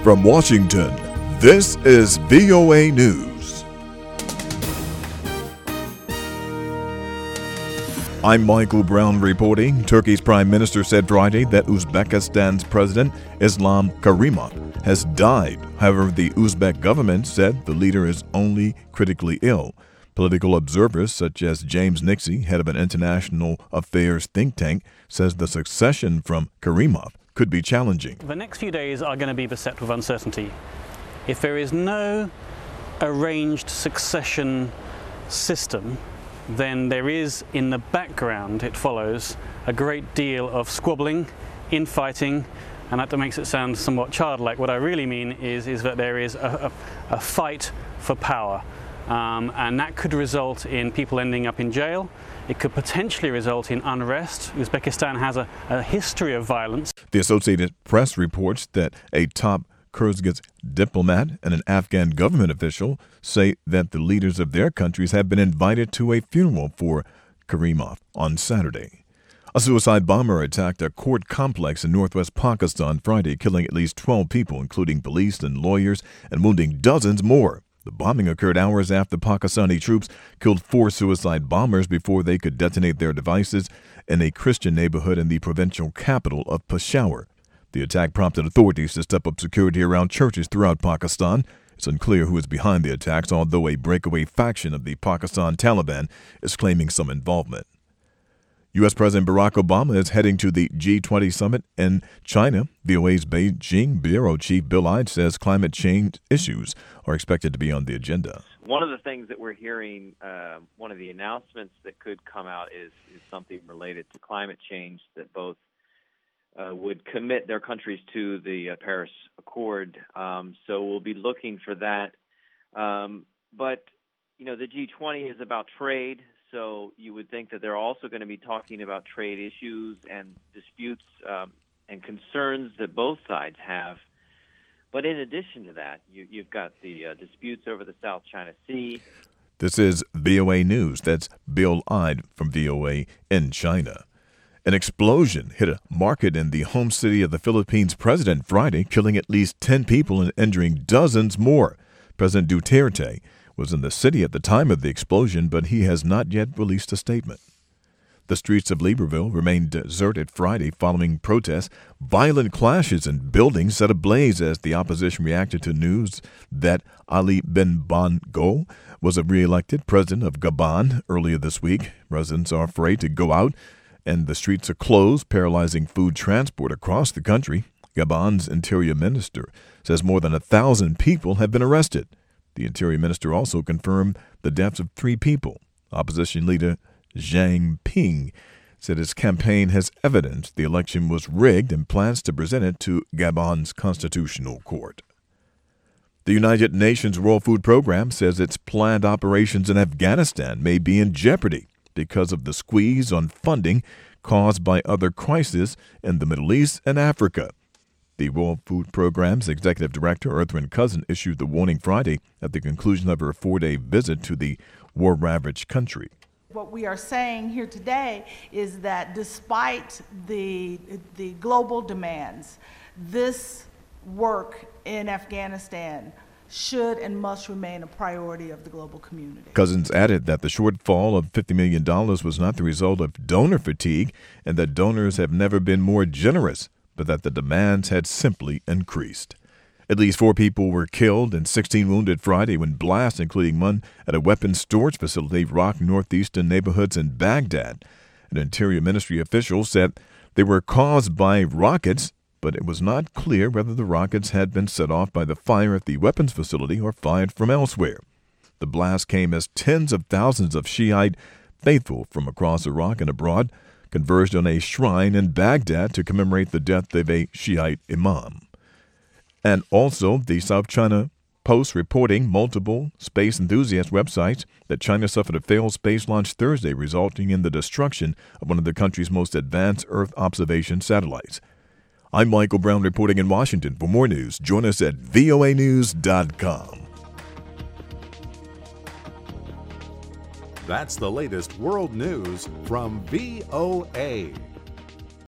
From Washington, this is VOA News. I'm Michael Brown reporting. Turkey's prime minister said Friday that Uzbekistan's president, Islam Karimov, has died. However, the Uzbek government said the leader is only critically ill. Political observers such as James Nixie, head of an international affairs think tank, says the succession from Karimov could be challenging. The next few days are going to be beset with uncertainty. If there is no arranged succession system, then there is in the background, it follows, a great deal of squabbling, infighting, and that makes it sound somewhat childlike. What I really mean is that there is a fight for power. And that could result in people ending up in jail. It could potentially result in unrest. Uzbekistan has a history of violence. The Associated Press reports that a top Kyrgyz diplomat and an Afghan government official say that the leaders of their countries have been invited to a funeral for Karimov on Saturday. A suicide bomber attacked a court complex in northwest Pakistan Friday, killing at least 12 people, including police and lawyers, and wounding dozens more. The bombing occurred hours after Pakistani troops killed 4 suicide bombers before they could detonate their devices in a Christian neighborhood in the provincial capital of Peshawar. The attack prompted authorities to step up security around churches throughout Pakistan. It's unclear who is behind the attacks, although a breakaway faction of the Pakistan Taliban is claiming some involvement. U.S. President Barack Obama is heading to the G20 summit in China. VOA's Beijing bureau chief Bill Ide says climate change issues are expected to be on the agenda. One of the things that we're hearing, one of the announcements that could come out is something related to climate change, that both would commit their countries to the Paris Accord. So we'll be looking for that. But, you know, the G20 is about trade. So you would think that they're also going to be talking about trade issues and disputes and concerns that both sides have. But in addition to that, you've got the disputes over the South China Sea. This is VOA News. That's Bill Ide from VOA in China. An explosion hit a market in the home city of the Philippines president Friday, killing at least 10 people and injuring dozens more. President Duterte was in the city at the time of the explosion, but he has not yet released a statement. The streets of Libreville remained deserted Friday following protests. Violent clashes in buildings set ablaze as the opposition reacted to news that Ali Bongo was re-elected president of Gabon earlier this week. Residents are afraid to go out, and the streets are closed, paralyzing food transport across the country. Gabon's interior minister says more than 1,000 people have been arrested. The Interior Minister also confirmed the deaths of 3 people. Opposition leader Zhang Ping said his campaign has evidence the election was rigged and plans to present it to Gabon's constitutional court. The United Nations World Food Program says its planned operations in Afghanistan may be in jeopardy because of the squeeze on funding caused by other crises in the Middle East and Africa. The World Food Program's executive director, Earthryn Cousin, issued the warning Friday at the conclusion of her 4-day visit to the war-ravaged country. What we are saying here today is that despite the global demands, this work in Afghanistan should and must remain a priority of the global community. Cousins added that the shortfall of $50 million was not the result of donor fatigue and that donors have never been more generous, but that the demands had simply increased. At least 4 people were killed and 16 wounded Friday when blasts, including one at a weapons storage facility, rocked northeastern neighborhoods in Baghdad. An Interior Ministry official said they were caused by rockets, but it was not clear whether the rockets had been set off by the fire at the weapons facility or fired from elsewhere. The blast came as tens of thousands of Shiite faithful from across Iraq and abroad converged on a shrine in Baghdad to commemorate the death of a Shiite imam. And also, the South China Post reporting multiple space enthusiast websites that China suffered a failed space launch Thursday, resulting in the destruction of one of the country's most advanced Earth observation satellites. I'm Michael Brown reporting in Washington. For more news, join us at voanews.com. That's the latest world news from VOA.